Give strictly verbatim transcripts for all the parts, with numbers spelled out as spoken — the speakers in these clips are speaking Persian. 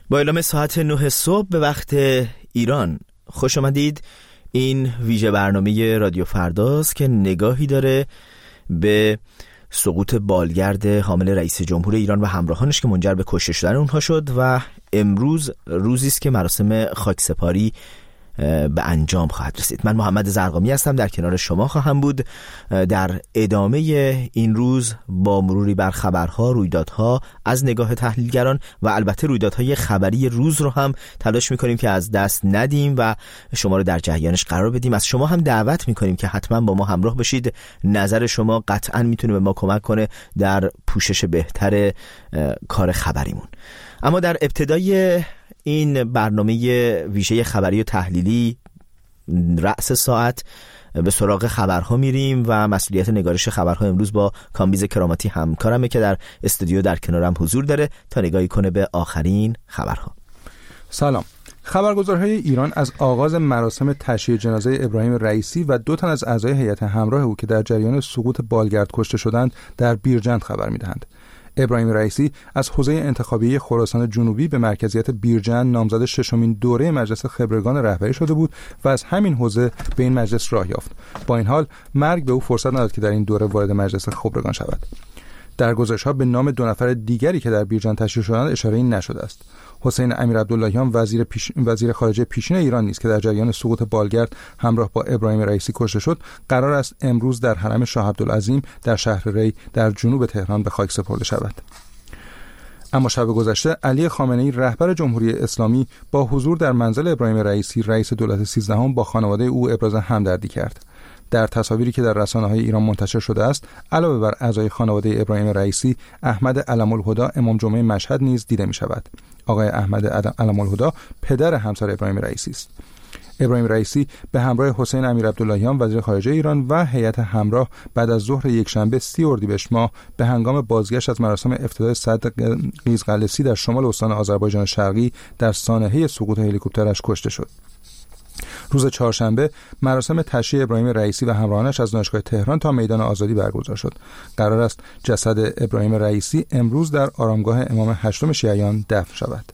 با اعلام ساعت نه صبح به وقت ایران خوش آمدید. این ویژه برنامه رادیو فرداست که نگاهی داره به سقوط بالگرد حامل رئیس جمهور ایران و همراهانش که منجر به کشته شدن اونها شد و امروز روزی است که مراسم خاکسپاری به انجام خواهد رسید. من محمد زرقامی هستم، در کنار شما خواهم بود در ادامه این روز با مروری بر خبرها، رویدادها از نگاه تحلیلگران و البته رویدادهای خبری روز رو هم تلاش میکنیم که از دست ندیم و شما رو در جریانش قرار بدیم. از شما هم دعوت میکنیم که حتما با ما همراه باشید. نظر شما قطعا میتونه به ما کمک کنه در پوشش بهتر کار خبریمون. اما در ابتدای این برنامه ویژه خبری و تحلیلی رأس ساعت به سراغ خبرها میریم و مسئولیت نگارش خبرها امروز با کامبیز کراماتی همکارمه که در استودیو در کنارم حضور داره تا نگاهی کنه به آخرین خبرها. سلام. خبرگزارهای ایران از آغاز مراسم تشییع جنازه ابراهیم رئیسی و دو تن از اعضای هیئت همراه او که در جریان سقوط بالگرد کشته شدند در بیرجند خبر میدهند. ابراهیم رئیسی از حوزه انتخابی خراسان جنوبی به مرکزیت بیرجند نامزد ششمین دوره مجلس خبرگان رهبری شده بود و از همین حوزه به این مجلس راه یافت. با این حال مرگ به او فرصت نداد که در این دوره وارد مجلس خبرگان شود. در گزارش‌ها به نام دو نفر دیگری که در بیرجند تشییع شدند اشاره‌ای نشده است. حسین امیرعبداللهیان وزیر پیش... وزیر خارجه پیشین ایران نیز که در جریان سقوط بالگرد همراه با ابراهیم رئیسی کشته شد، قرار است امروز در حرم شاه عبدالعظیم در شهر ری در جنوب تهران به خاک سپرده شود. اما شب گذشته علی خامنه‌ای رهبر جمهوری اسلامی با حضور در منزل ابراهیم رئیسی رئیس دولت سیزدهم با خانواده او ابراز همدردی کرد. در تصاویری که در رسانه‌های ایران منتشر شده است، علاوه بر اعضای خانواده ابراهیم رئیسی، احمد علم‌الهدی امام جمعه مشهد نیز دیده می‌شود. آقای احمد علم‌الهدی پدر همسر ابراهیم رئیسی است. ابراهیم رئیسی به همراه حسین امیرعبداللهیان وزیر خارجه ایران و هیئت همراه بعد از ظهر یکشنبه سی اردیبهشت ماه به هنگام بازگشت از مراسم افتتاح سد قیزقلسی در شمال استان آذربایجان شرقی در سانحه سقوط هلیکوپترش کشته شد. روز چهارشنبه مراسم تشییع ابراهیم رئیسی و همراهانش از دانشگاه تهران تا میدان آزادی برگزار شد. قرار است جسد ابراهیم رئیسی امروز در آرامگاه امام هشتم شیعیان دفن شود.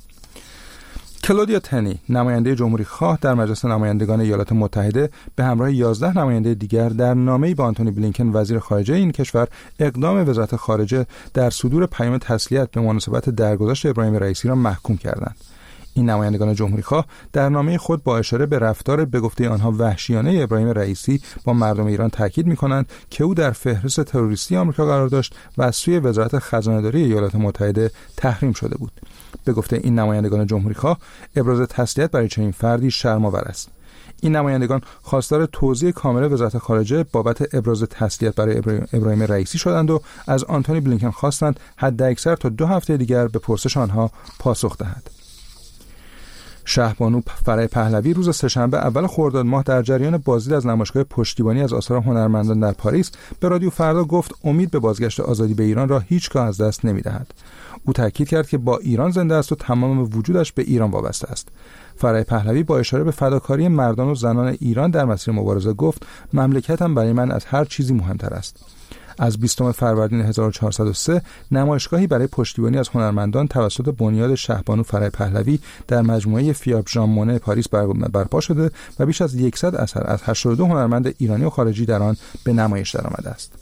کلودیا تنی نماینده جمهوری خواه در مجلس نمایندگان ایالات متحده به همراه یازده نماینده دیگر در نامه‌ای به آنتونی بلینکن وزیر خارجه این کشور اقدام وزارت خارجه در صدور پیام تسلیت به مناسبت درگذشت ابراهیم رئیسی را محکوم کردند. این نمایندگان جمهوری خواه در نامه خود با اشاره به رفتار به گفته آنها وحشیانه ابراهیم رئیسی با مردم ایران تاکید می‌کنند که او در فهرست تروریستی آمریکا قرار داشت و از سوی وزارت خزانه‌داری ایالات متحده تحریم شده بود. به گفته این نمایندگان جمهوری خواه، ابراز تسلیت برای چنین فردی شرم‌آور است. این نمایندگان خواستار توضیح کامل وزارت خارجه بابت ابراز تسلیت برای ابراهیم رئیسی شدند و از آنتونی بلینکن خواستند حداکثر تا دو هفته دیگر به پرسش آنها پاسخ دهد. شهبانو فرای پهلوی روز سه‌شنبه اول خرداد ماه در جریان بازدید از نمایشگاه پشتیبانی از آثار هنرمندان در پاریس به رادیو فردا گفت امید به بازگشت آزادی به ایران را هیچگاه از دست نمی‌دهد. او تاکید کرد که با ایران زنده است و تمام وجودش به ایران وابسته است. فرای پهلوی با اشاره به فداکاری مردان و زنان ایران در مسیر مبارزه گفت مملکتم برای من از هر چیزی مهمتر است. از بیستم فروردین هزار و چهارصد و سه نمایشگاهی برای پشتیبانی از هنرمندان توسط بنیاد شهبانو فرای پهلوی در مجموعه فیاب ژان مونه پاریس برپا شده و بیش از صد اثر از هشتاد و دو هنرمند ایرانی و خارجی در آن به نمایش درآمده است.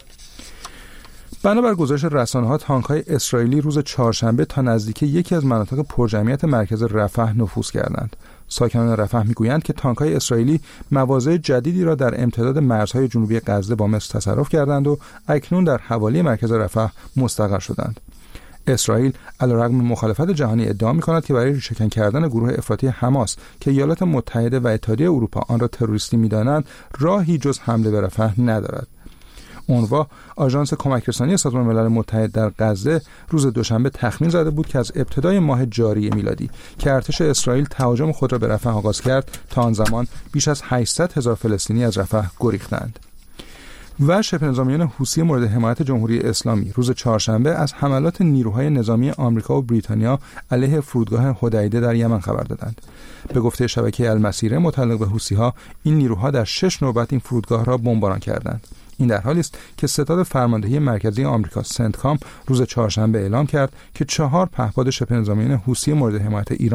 بنابر گزارش رسانه‌ها، تانک‌های اسرائیلی روز چهارشنبه تا نزدیکی یکی از مناطق پرجمعیت مرکز رفح نفوذ کردند. ساکنان رفح میگویند که تانک‌های اسرائیلی مواضع جدیدی را در امتداد مرزهای جنوبی غزه با مصر تصرف کردند و اکنون در حوالی مرکز رفح مستقر شدند. اسرائیل علیرغم مخالفت جهانی ادعا می‌کند که برای ریشه‌کن کردن گروه افراطی حماس که ایالات متحده و اتحادیه اروپا آن را تروریستی می‌دانند راهی جز حمله به رفح ندارد. اونوا آژانس کمک رسانی سازمان ملل متحد در غزه روز دوشنبه تخمین زده بود که از ابتدای ماه جاری میلادی که ارتش اسرائیل تهاجم خود را به رفح آغاز کرد تا آن زمان بیش از هشتصد هزار فلسطینی از رفح گریختند. و شبه نظامیان حوثی مورد حمایت جمهوری اسلامی روز چهارشنبه از حملات نیروهای نظامی آمریکا و بریتانیا علیه فرودگاه حدیده در یمن خبر دادند. به گفته شبکه المسیره متعلق به حوثی‌ها، این نیروها در شش نوبت این فرودگاه را بمباران کردند. این در حالی است که ستاد فرماندهی مرکزی آمریکا سنتکام روز چهارشنبه اعلام کرد که چهار پهپاد شبه نظامیان حوثی مورد حمایت ایران